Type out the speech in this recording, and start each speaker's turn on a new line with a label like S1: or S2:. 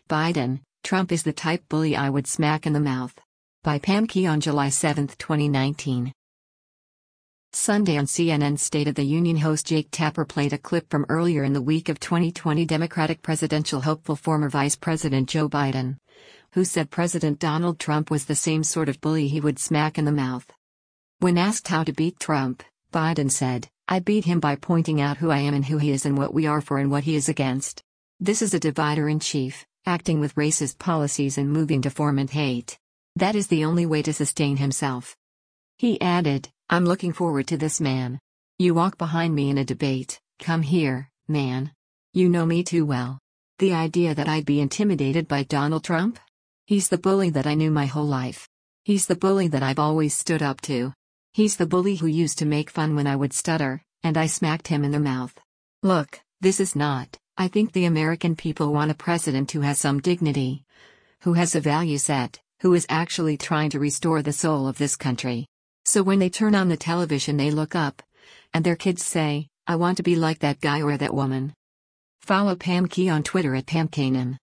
S1: Biden, Trump is the type bully I would smack in the mouth. By Pam Key on July 7, 2019. Sunday on CNN State of the Union host Jake Tapper played a clip from earlier in the week of 2020 Democratic presidential hopeful former Vice President Joe Biden, who said President Donald Trump was the same sort of bully he would smack in the mouth. When asked how to beat Trump, Biden said, "I beat him by pointing out who I am and who he is and what we are for and what he is against. This is a divider-in-chief, acting with racist policies and moving to foment hate. That is the only way to sustain himself." He added, "I'm looking forward to this, man. You walk behind me in a debate, come here, man. You know me too well. The idea that I'd be intimidated by Donald Trump? He's the bully that I knew my whole life. He's the bully that I've always stood up to. He's the bully who used to make fun when I would stutter, and I smacked him in the mouth. Look, this is not, I think the American people want a president who has some dignity, who has a value set, who is actually trying to restore the soul of this country. So when they turn on the television they look up, and their kids say, I want to be like that guy or that woman." Follow Pam Key on Twitter at PamKanan.